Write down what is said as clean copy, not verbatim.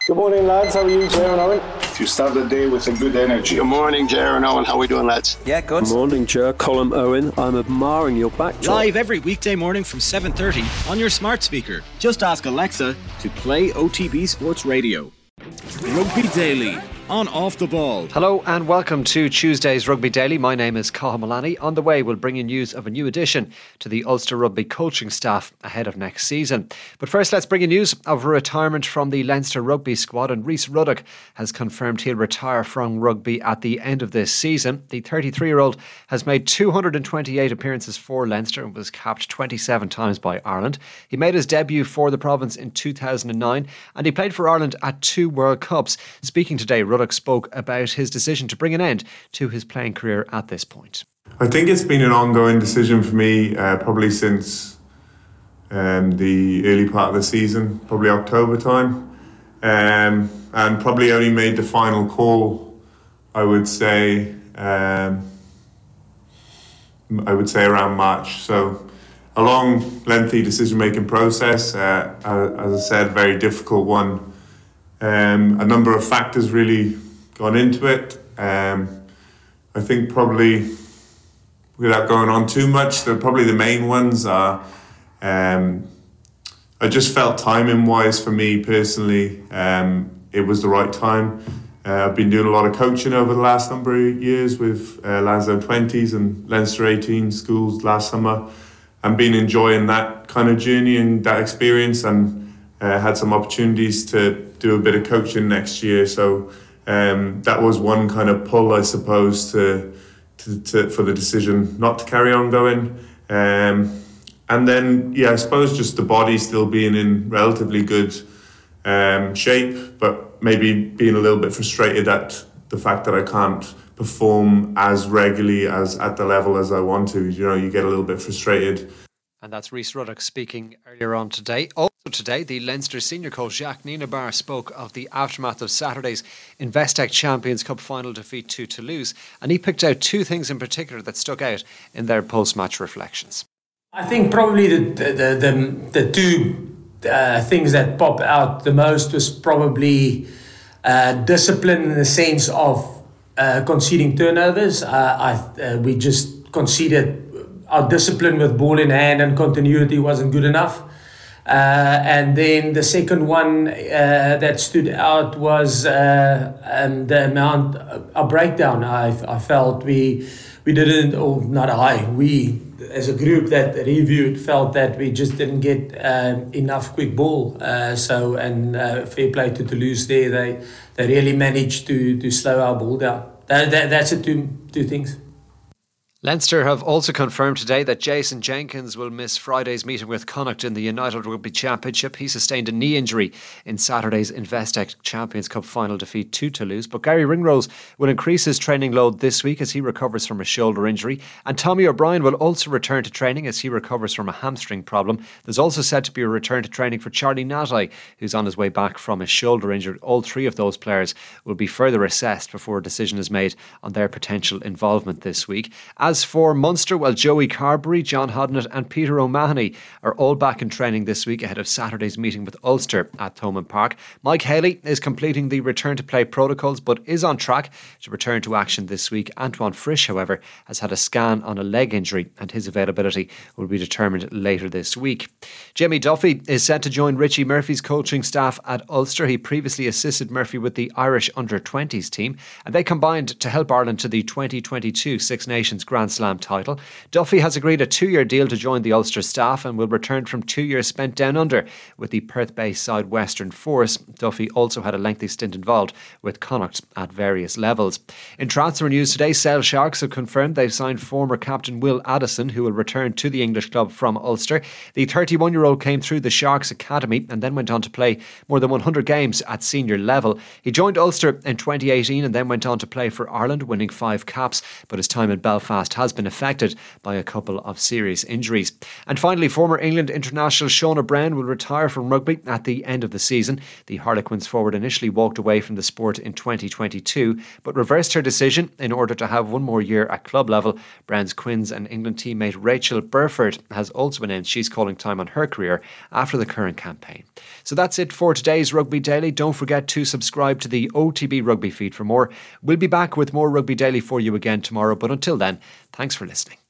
Good morning, lads. How are you, Ger and Owen? You start the day with a good energy. Good morning, Ger and Owen. How are we doing, lads? Yeah, good. Good morning, Ger. Colin Owen. I'm admiring your backdrop. Live every weekday morning from 7:30 on your smart speaker. Just ask Alexa to play OTB Sports Radio. Rugby Daily on Off the Ball. Hello and welcome to Tuesday's Rugby Daily. My name is Cathal Mullaney. On the way, we'll bring you news of a new addition to the Ulster Rugby coaching staff ahead of next season. But first, let's bring you news of a retirement from the Leinster Rugby squad, and Rhys Ruddock has confirmed he'll retire from rugby at the end of this season. The 33-year-old has made 228 appearances for Leinster and was capped 27 times by Ireland. He made his debut for the province in 2009 and he played for Ireland at 2 World Cups. Speaking today, Ruddock spoke about his decision to bring an end to his playing career at this point. I think it's been an ongoing decision for me, probably since the early part of the season, probably October time, and probably only made the final call, I would say around March. So a long, lengthy decision-making process, as I said, very difficult one. A number of factors really gone into it. I think probably, without going on too much, probably the main ones are, I just felt timing-wise for me personally, it was the right time. I've been doing a lot of coaching over the last number of years with Lansdowne 20s and Leinster 18 schools last summer, and been enjoying that kind of journey and that experience, and had some opportunities to do a bit of coaching next year. So that was one kind of pull, I suppose, to for the decision not to carry on going. And then, I suppose just the body still being in relatively good shape, but maybe being a little bit frustrated at the fact that I can't perform as regularly as at the level as I want to. You get a little bit frustrated. And that's Rhys Ruddock speaking earlier on today. Also today, the Leinster senior coach Jacques Nienaber spoke of the aftermath of Saturday's Investec Champions Cup final defeat to Toulouse, and he picked out 2 things in particular that stuck out in their post-match reflections. I think probably the 2 things that pop out the most was probably discipline in the sense of conceding turnovers. We just conceded. Our discipline with ball in hand and continuity wasn't good enough. And then the second one that stood out was the amount of breakdown. I felt we didn't, or not I, we as a group that reviewed felt that we just didn't get enough quick ball. Fair play to Toulouse there. They really managed to slow our ball down. That's the two things. Leinster have also confirmed today that Jason Jenkins will miss Friday's meeting with Connacht in the United Rugby Championship. He sustained a knee injury in Saturday's Investec Champions Cup final defeat to Toulouse. But Gary Ringrose will increase his training load this week as he recovers from a shoulder injury. And Tommy O'Brien will also return to training as he recovers from a hamstring problem. There's also said to be a return to training for Charlie Natai, who's on his way back from a shoulder injury. All 3 of those players will be further assessed before a decision is made on their potential involvement this week. As for Munster, Joey Carberry, John Hodnett and Peter O'Mahony are all back in training this week ahead of Saturday's meeting with Ulster at Thomond Park. Mike Haley is completing the return to play protocols but is on track to return to action this week. Antoine Frisch, however, has had a scan on a leg injury and his availability will be determined later this week. Jimmy Duffy is set to join Richie Murphy's coaching staff at Ulster. He previously assisted Murphy with the Irish under-20s team and they combined to help Ireland to the 2022 Six Nations Grand Slam title. Duffy has agreed a 2-year deal to join the Ulster staff and will return from 2 years spent down under with the Perth-based side Western Force. Duffy also had a lengthy stint involved with Connacht at various levels. In transfer news today, Sale Sharks have confirmed they've signed former captain Will Addison, who will return to the English club from Ulster. The 31-year-old came through the Sharks academy and then went on to play more than 100 games at senior level. He joined Ulster in 2018 and then went on to play for Ireland, winning 5 caps, but his time in Belfast past has been affected by a couple of serious injuries. And finally, former England international Shauna Brown will retire from rugby at the end of the season. The Harlequins forward initially walked away from the sport in 2022, but reversed her decision in order to have one more year at club level. Brown's Quins and England teammate Rachel Burford has also announced she's calling time on her career after the current campaign. So that's it for today's Rugby Daily. Don't forget to subscribe to the OTB Rugby feed for more. We'll be back with more Rugby Daily for you again tomorrow, but until then, thanks for listening.